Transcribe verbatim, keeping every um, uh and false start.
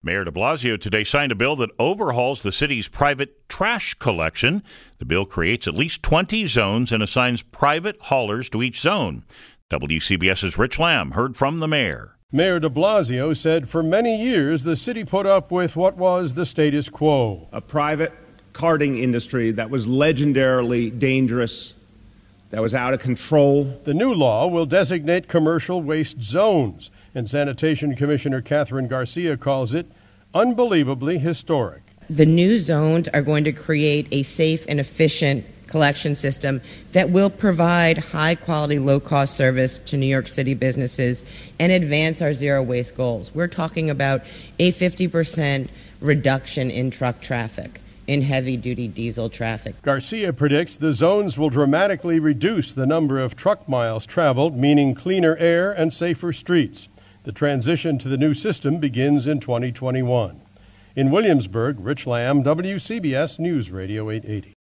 Mayor de Blasio today signed a bill that overhauls the city's private trash collection. The bill creates at least twenty zones and assigns private haulers to each zone. WCBS's Rich Lamb heard from the mayor. Mayor de Blasio said for many years the city put up with what was the status quo. A private carting industry that was legendarily dangerous, that was out of control. The new law will designate commercial waste zones, and Sanitation Commissioner Catherine Garcia calls it unbelievably historic. The new zones are going to create a safe and efficient collection system that will provide high-quality, low-cost service to New York City businesses and advance our zero-waste goals. We're talking about a fifty percent reduction in truck traffic, in heavy-duty diesel traffic. Garcia predicts the zones will dramatically reduce the number of truck miles traveled, meaning cleaner air and safer streets. The transition to the new system begins in twenty twenty-one. In Williamsburg, Rich Lamb, W C B S News Radio eight eighty.